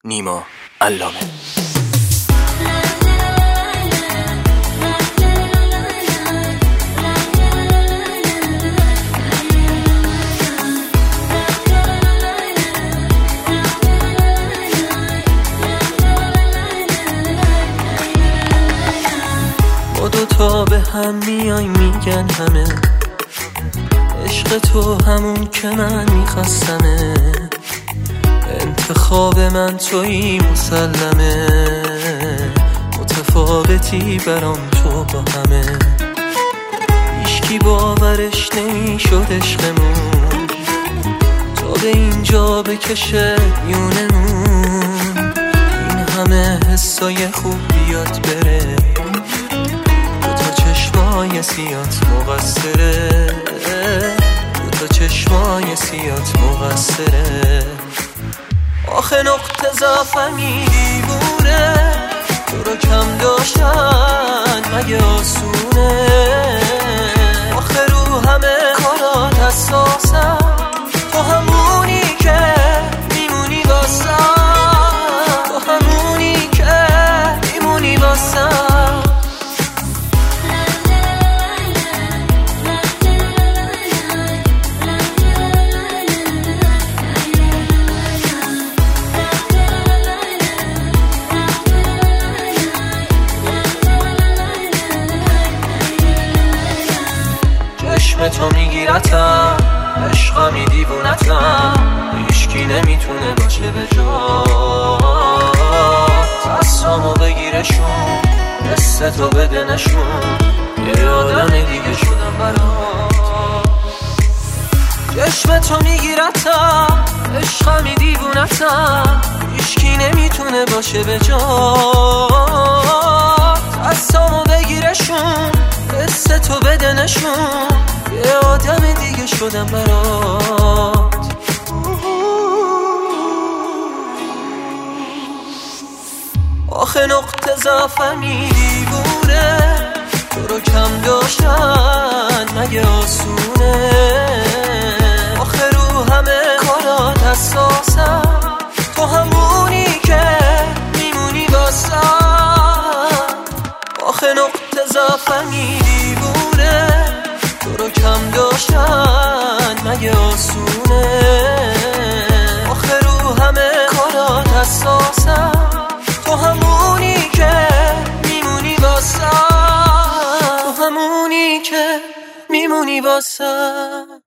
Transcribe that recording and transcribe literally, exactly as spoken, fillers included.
نیما علامه. ما دوتا به هم میای میگن همه، عشق تو همون که من میخواستمه، انتخاب من تویی مسلمه، متفاوتی برام تو با همه، هیچکی باورش نمیشد عشقمون تا به اینجا بکشه میونمون، این همه حسای خوب بیاد بره، دوتا چشمای سیات مقصره، دوتا چشمای سیات مقصره. آخه نقطه ضعفمی دیوونه، تو رو کم داشتن مگه آسونه، آخه رو همه کارات حساسم، تو همونی که میمونی واسم، تو همونی که میمونی واسم. چشم تو میگیرتم، عشقمی دیوونتم، هیچکی نمیتونه باشه به جا، دستامو بگیرشون، دست تو بده نشون، یه آدم دیگه شدم برات. چشم تو میگیرتم، عشقمی دیوونتم، هیچکی نمیتونه باشه به جا، دستامو بگیرشون، دست تو بده نشون، یه آدم دیگه شدم برات. آخه نقطه ضعفمی دیوونه، تو رو کم داشتن مگه آسونه، آخه رو همه کارات حساسم، تو همونی که میمونی واسم. آخه نقطه ضعفمی دیوونه، تو رو کم داشتن مگه آسونه، آخه رو همه کارات حساسم، تو همونی که میمونی واسم، تو همونی که میمونی واسم.